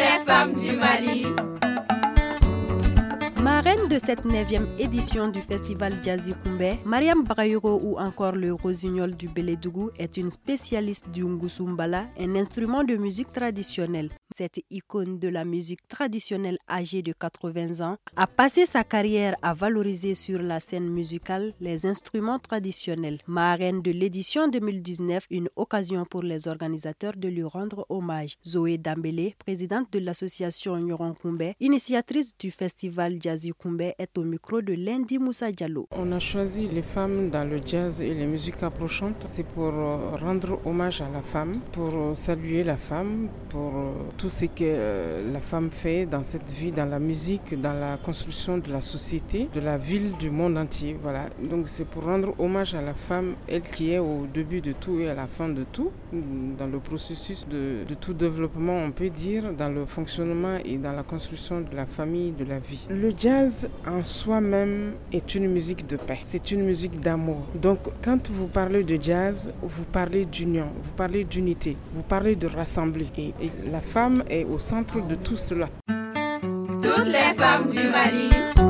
les femmes du Mali. Marraine de cette 9e édition du festival Jazzy Kumbé, Mariam Bagayoko ou encore le Rosignol du Bélédougou est une spécialiste du Ngusumbala, un instrument de musique traditionnelle. Cette icône de la musique traditionnelle âgée de 80 ans a passé sa carrière à valoriser sur la scène musicale les instruments traditionnels. Marraine de l'édition 2019, une occasion pour les organisateurs de lui rendre hommage. Zoé Dambélé, présidente de l'association Nyoron Kumbé, initiatrice du festival Jazzy Kumbé, est au micro de Lundi Moussa Diallo. On a choisi les femmes dans le jazz et les musiques approchantes. C'est pour rendre hommage à la femme, pour saluer la femme, pour tout ce que la femme fait dans cette vie, dans la musique, dans la construction de la société, de la ville, du monde entier. Voilà. Donc c'est pour rendre hommage à la femme, elle qui est au début de tout et à la fin de tout, dans le processus de tout développement, on peut dire, dans le fonctionnement et dans la construction de la famille, de la vie. Le jazz en soi-même est une musique de paix, c'est une musique d'amour. Donc quand vous parlez de jazz, vous parlez d'union, vous parlez d'unité, vous parlez de rassembler. Et la femme est au centre de tout cela. Toutes les femmes du Mali.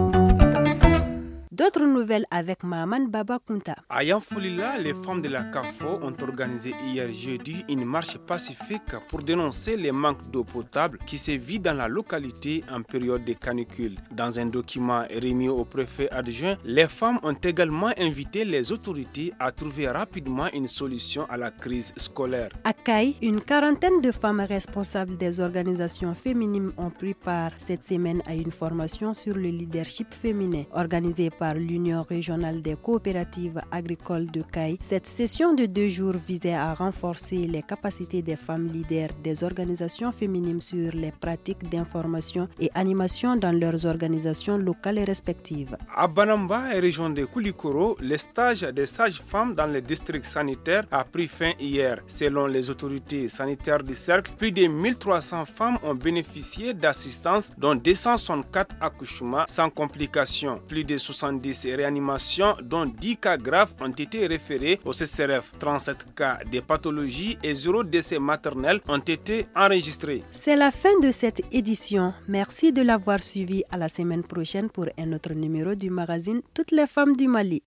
D'autres nouvelles avec Maman Baba Kunta. À Yanfolila, les femmes de la CAFO ont organisé hier jeudi une marche pacifique pour dénoncer les manques d'eau potable qui sévit dans la localité en période de canicule. Dans un document remis au préfet adjoint, les femmes ont également invité les autorités à trouver rapidement une solution à la crise scolaire. À Caille, une quarantaine de femmes responsables des organisations féminines ont pris part cette semaine à une formation sur le leadership féminin organisée par l'Union régionale des coopératives agricoles de Caille. Cette session de 2 jours visait à renforcer les capacités des femmes leaders des organisations féminines sur les pratiques d'information et animation dans leurs organisations locales et respectives. À Banamba et région de Koulikoro, le stage des sages-femmes dans les districts sanitaires a pris fin hier. Selon les autorités sanitaires du cercle, plus de 1300 femmes ont bénéficié d'assistance, dont 264 accouchements sans complications. Plus de 70 réanimations, dont 10 cas graves ont été référés au CCRF. 37 cas de pathologie et 0 décès maternel ont été enregistrés. C'est la fin de cette édition. Merci de l'avoir suivi. À la semaine prochaine pour un autre numéro du magazine Toutes les femmes du Mali.